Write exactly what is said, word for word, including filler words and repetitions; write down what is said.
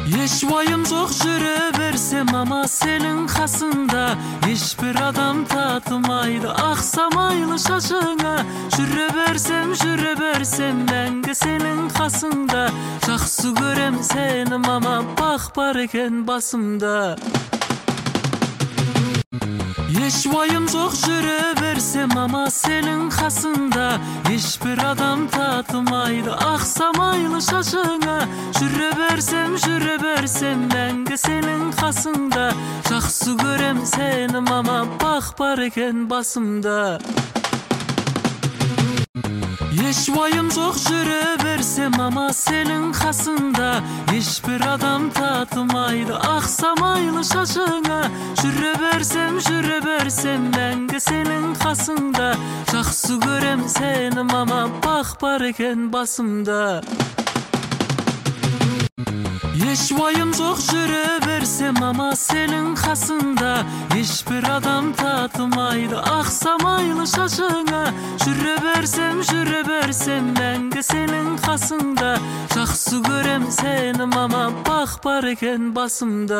Еш уайым жоқ жүре берсем, ама сенің қасыңда. Ешбір адам татымайды ақсамайлы шашыңа. Жүре берсем, жүре берсем, мәңгі сенің қасыңда. Жақсы көрем сені, мама, бақ бар екен басымда. Еш уайым жоқ жүре берсем, ама сенің қасыңда. Ешбір адам татымайды ақсамайлы шашыңа. Жүре берсем, жүре берсем, мәңгі сенің қасыңда. Жақсы көрем сені, мама, бақ бар екен басымда. Еш уайым жоқ жүре берсем, ама сенің қасыңда. Ешбір адам татымайды ақсамайлы шашыңа. Жүре берсем, жүре берсем, мәңгі сенің қасыңда. Жақсы көрем сені, мама, бақ бар екен басымда. Еш уайым жоқ жүре берсем, ама сенің қасыңда. Ешбір адам татымайды ақсамайлы шашыңа. Жүре берсем, жүре берсем, мәңгі сенің қасыңда. Жақсы көрем сені, мама, бақ бар екен басымда.